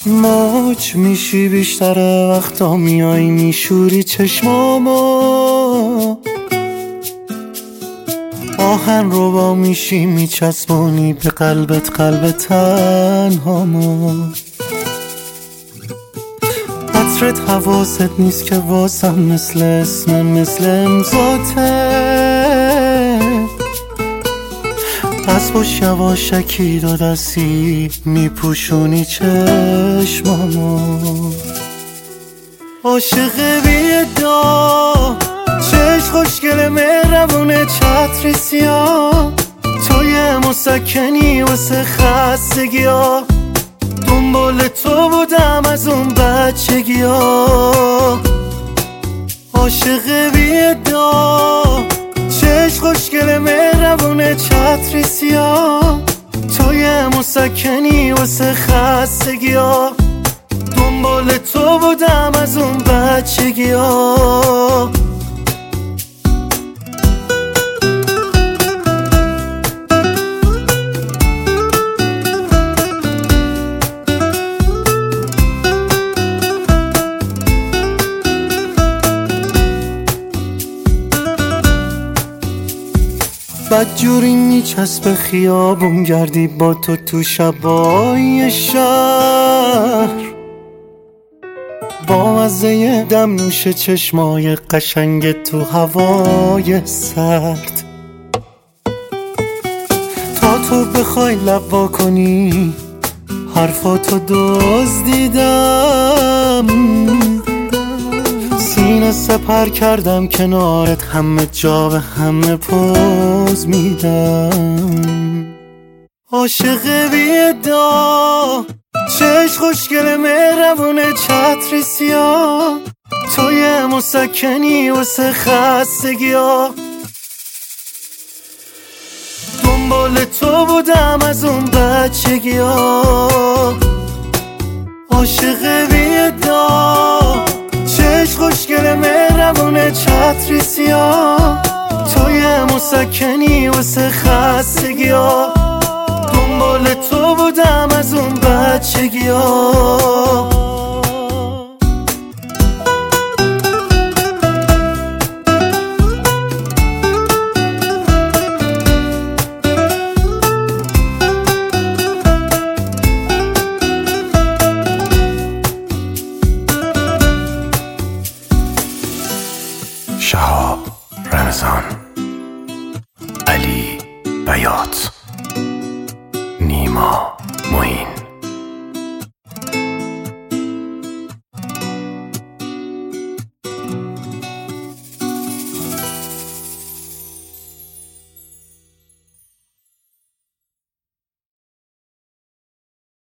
موج میشی بیشتر وقتا میای میشوری چشمامو، آهن رو با میشی میچسبونی به قلبت قلب تنهامو. عطرت حواست نیست که واسم مثل اسم مثل امضاته، پس باش یواشکی دو دستی میپوشونی چشمامو. عاشق بی‌ادعا چشم خوشگل مهربونه چتری سیاه، توی مسکنی واسه خستگی‌ها، دنبال تو بودم از اون بچگی‌ها. عاشق بی‌ادعا چشم خوشگل مهربونه چتری سیاه، توی مسکنی واسه خستگی‌ها، دنبال تو بودم از اون بچگی‌ها. بدجوری میچسب خیابون گردی با تو شبای شهر، با مزه دم نوش چشمای قشنگ تو هوای سرد. تا تو بخوای لب وا کنی حرفاتو دزدیدم، سینه سپر کردم کنارت، همه جا به همه پوز میدم. عاشق بی‌ادعا چشم خوشگل مهربونه چتری سیاه، توی مسکنی واسه خستگی‌ها، دنبال تو بودم از اون بچگی‌ها. عاشق بی‌ادعا چشم خوشگل مهربونه چتری سیاه، توی مسکنی واسه خستگی‌ها، دنبال تو بودم از اون بچگی‌ها. شهاب رمضان، علی بیات، نیما